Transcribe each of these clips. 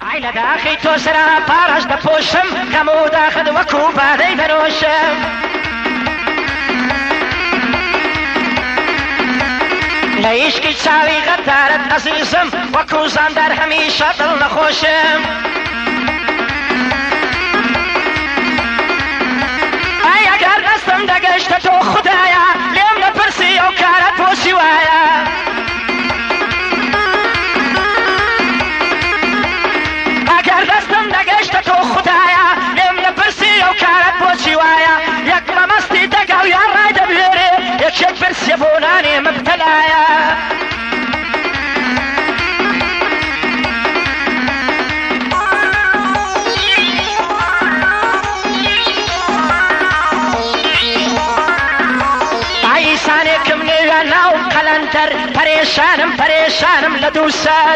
ئای لە داخی تۆ سرا پارەش دەپۆشم کەم و داخت وەکو بادەی دەنۆشم لە عیشقی چاوی غەدارت عەزیزم وەکو زاندار هەمیشە دڵ نەخۆشم ئای ئەگەر دەستم دەگەشتە تۆ خودایە لێم نەپرسی ئەو کارەت بۆ چی وایە ئەگەر دەستم دەگەشتە تۆ خودایە لێم نەپرسی ئەو کارەت بۆ چی وایە یەک مەمەستی دەگەڵ یان ڕای دەبێرێ یەکێک برسێ بۆ نانێ مبتەلایە ئایسانێکم نێوە ناو قەلەندەر پەرێشانم لە دوو سەر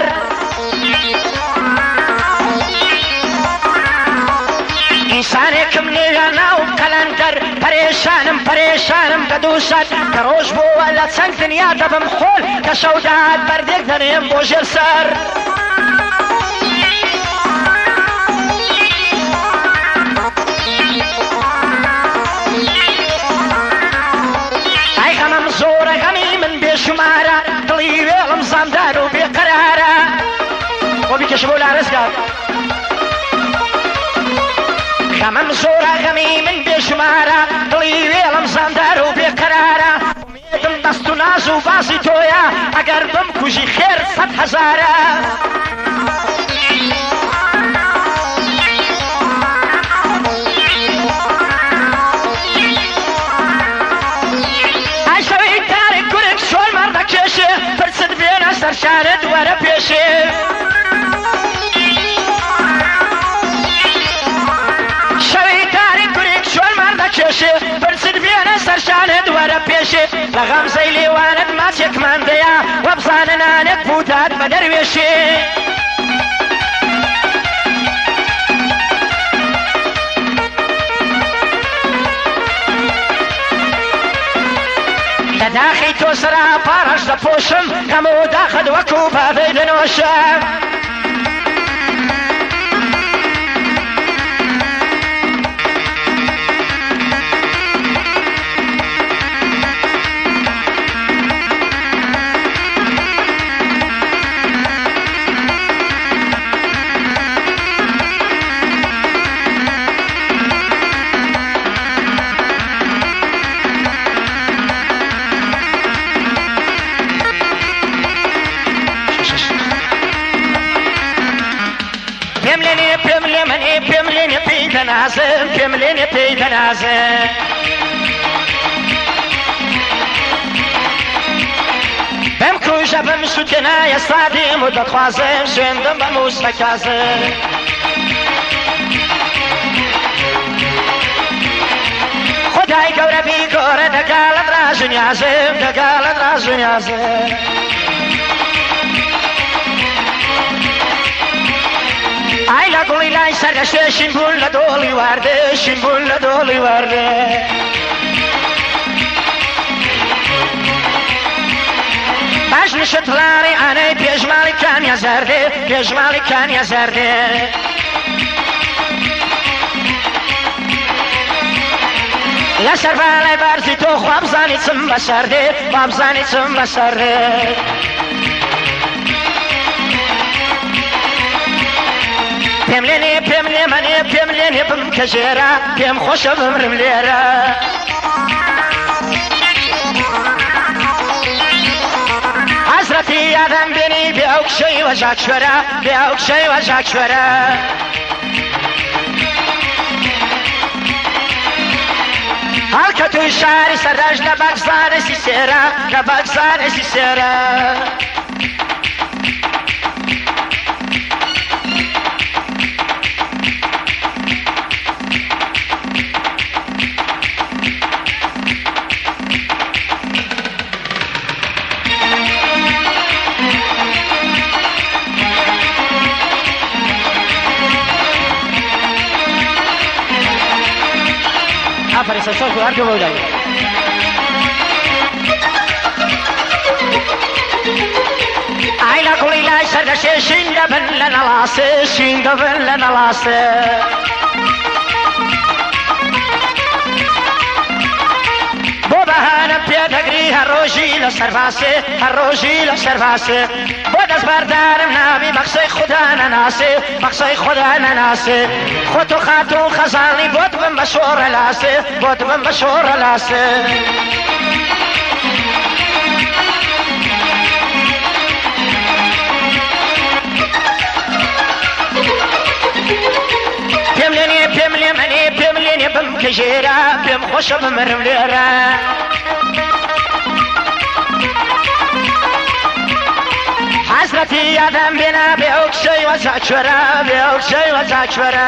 ئینسانێکم نێوە ناو قەلەندەر پەرێشانم لە دوو سەر کە ڕۆژ بووە لە چەند دنیا دەبم خۆل کە شەودات بەردێک دەنێم بۆ ژێر سەر ئای غەمم زۆرە غەمی من بێشمارە دڵی وێڵم زاندار و بێقەرارە بۆ بیکەشە بۆ لارەزگار غەمم زۆرە غەمی من بێشمارە دڵی وێڵم زاندار و بێقەرارە ئومێدم دەست و ناز و بازی تۆیە ئەگەر بمکوژی خێر سەد هەزارە ئای شەوەی تارێک گورگ شۆل مەڕدەکێشێ پرست بێنە سەرشارت وەرە پێشێ برسد بێنە سەرشانت وەرە پێشێ لە غەمزەی لێوانت ماچێکمان دەیە وە بزانە نانێک بوتات بە دەروێشێ لە داخی تۆ سرا پارەش دەپۆشم کەم و داخت وەکو بادەی دەنۆشم پێم لێنێ پێی دەنازم بەم کوژە بەم سووتێنە ئێستا دێم و دەخوازم شوێندەم بە موسمەکازم خودای گەورە بیگۆرە دەگاڵت ڕاژنیازم دەگاڵت ڕاژنیازم ئای لە گوڵی لای سەرگەشتێ شین بوون لە دۆڵی واردێ شین بوون لە دۆڵی واردێ باش نشت لاری ئانەی پێشماڵی کانیا زەردێ پێشماڵی کانیا زەردێ لەسەر بالای بارزی تۆ خوا بزانی چم بەسەردێ خوا بزانی چم بەسەردێ پێم لێ منێ پێم لێنێ بم کە ژێرە پێم خۆشە بمرم لێرە حەزرەتی یادەم بێنی بێ ئەو کشەی وەژاک شوێرە بێ ئەو کشەی وەژاک شوێرە هەڵکە توی شاری سەردەش لە باکزانێسی سێرە لە باکزانێسی سێرە Aparece el sol, jugar que voy a ir. Ay, la colina لای سەردەشێ شین دەبن لە نەڵاسێ شین دەبن لە نەڵاسێ بۆ بەهانە پێدەگری هەڕۆژی لە سەرباسێ هەڕۆژی لە سەرباسێ بۆ دەستبەردارم نامی بەخسەی خوددا نەناسێ بەخسەی خوددا نەناسێ خۆت و خاتوو خەزاڵی بۆت بم بە شۆڕە لاسێ بۆت بم بە شۆڕە لاسێ پێم لێنێ بم کەژێرە پێم خۆشە بمرم لێرە حەزرەتی یادەم بێنە بێ ئەو کچەی وەزاچوەرە بێ ئەو کچەی وەزاچوەرە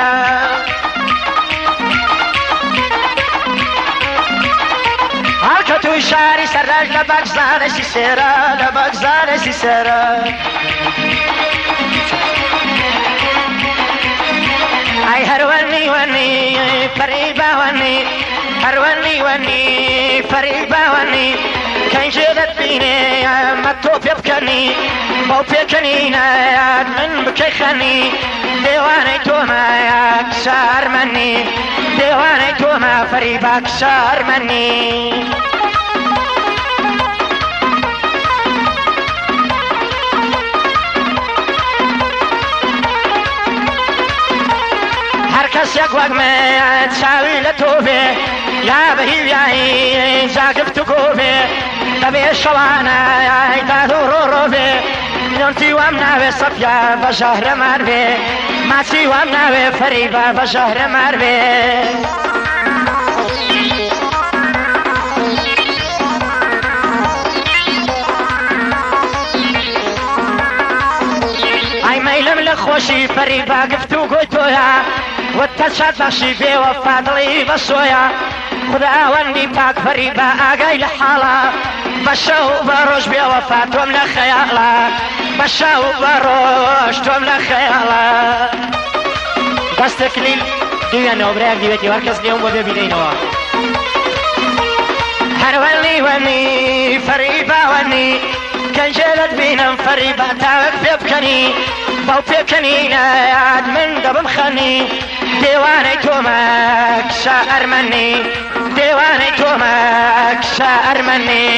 هەڵکە توی شاری سەرراج لە بەگزانێکی سێرە لە بەگزانێکی سێرە ئای هەروەنی وەنی فەریباوەنی هەروەنی وەنی فەریباوەنی کەنجێ دەتبینێ ئەمە تۆ پێ بکەنی بەو پێکەنینە یاد من بکەی خەنی دێوانەی تۆمە کچە ئەرمەنی دێوانەی تۆمە فەریبا کچە ئەرمەنی کەسێک وەک من چاوی لە تۆ بێ یا بە هیوایی جاگفت و گۆ بێ دەبێ شەوانە داد و ڕۆڕۆ بێ میلیۆنتی وام ناوێ سەفیا بە ژەهرەمار بێ ماچی وام ناوێ فەریبا بە ژەهرەمار بێ ئای مەیلم لە خۆشی فەریبا گفت و گۆی تۆیە وتەچات بەخشی بێوەفا دڵی بە سۆیە خوداوەندی پاک فەریبا ئاگای لە حاڵە بە شەو بە ڕۆژ بێوەفا تۆم لە خەیاڵە بە شەو بە ڕۆژ تۆم لە خەیاڵە دەستەکلیل دوێنەوە برایەک دیوێتی هەرکەس لێم بۆ ببینینەوە هەروەنی وەنی فەریباوەنی کەنجێ دەتبینم فەریبا تاوێک پێ بکەنی بەو پێکەنینە یاد من دەبم خەنی دێوانەی تۆمە کچە ئەرمەنی دێوانەی تۆمە کچە ئەرمەنی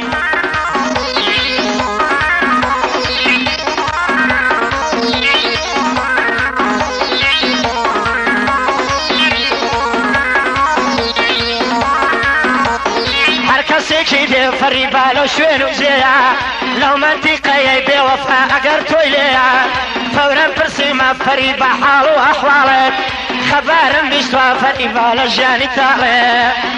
هەر کەسێکی دێ فەریبا لەو شوێن و جێیە لەو مەنتیقەیەی بێوەفا ئەگەر تۆی لێیە فەورەن پرسیمە فەریبا حاڵ و ئەحواڵت خەبارم بیستوە فەریبا لە ژیانی تاڵێ